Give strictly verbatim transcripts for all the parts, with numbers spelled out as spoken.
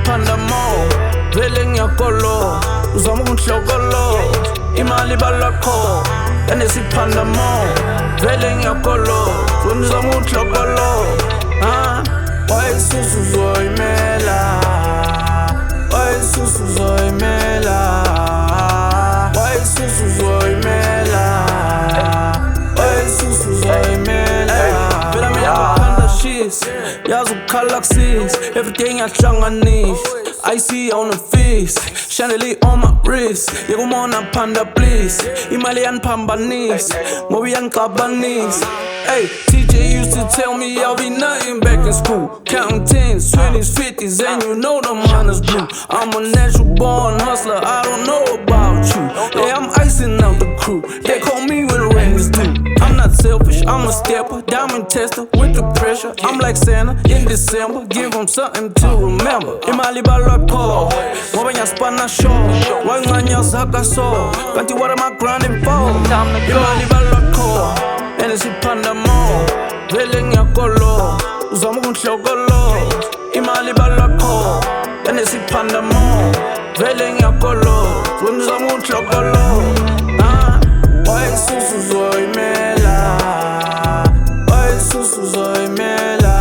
siphanda mo vele ngiyakolo uzama ukungihlokolo imali balakho ene siphanda mo vele ngiyakolo uzama ukungihlokolo ah wayisusu zoyimela wayisusu zoyimela wayisusu zoyimela wayisusu zoyimela vela mina baphanda shit yazi ukukhala kusis everything yahlanganisa I see on the face, chandelier on my wrist. You come on and panda please. Imali and pambanis, Mobi and Kabanis. Hey, T J used to tell me I'll be nothing back in school. Counting tens, twenties, fifties, and you know the minus blue. I'm a natural born hustler, I don't know about you. Yeah, I'm icing out the crew. They call me when the rain is due. I'm not selfish, I'm a stepper, diamond tester with the pressure. I'm like Santa in December, give them something to remember. Imali balakho, ngoba ngiyaspana show. Wanganya zaka so, kanti what am I grinding for? Imali balakho, ene siphanda mo, vele ngiyakolo, uzama ukungihlokolo. Imali balakho, ene siphanda mo, vele ngiyakolo, uzama ukungihlokolo. Ah, wayisusu zoyimela, wayisusu zoyimela,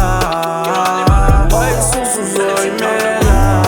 wayisusu zoyimela,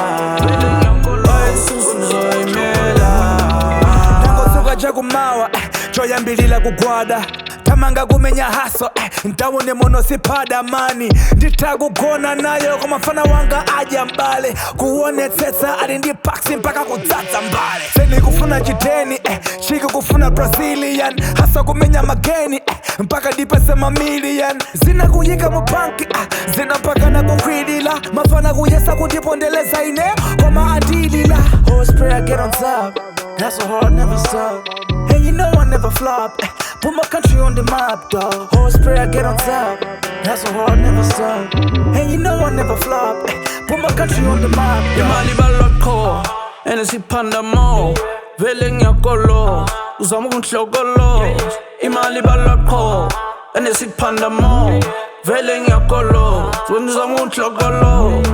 wayisusu zoyimela. Nangosuka nje kumawa, joya mbilila kugwada. Tamanga kumenya haso, eh, ntawone mono sipada mani. Nditagugona nayo kwa mafana wanga aja mbale. Kuone teta alindi paksi mpaka kudzadza mbale. Seni kufuna jiteni, eh, chiki kufuna Brazilian. Hasa kumenya mageni, eh, mpaka dipese mamilion. Zina kuyika mubanki, ah, zina mpaka na kukwidila. Mafana kuyesa kutipondeleza ine, kwa maadilila. Horse spray I get on top, that's so hard never stop. And you know I never flop, eh. Put my country on the map, dog. Horse spray, I get on top. That's so hard, never stop. And you know I never flop. Put my country on the map, dog. Imali balakho, ene siphanda mo, vele ngiyakolo, uzama ukungihlokolo. Imali balakho, ene siphanda mo, vele ngiyakolo, uzama ukungihlokolo.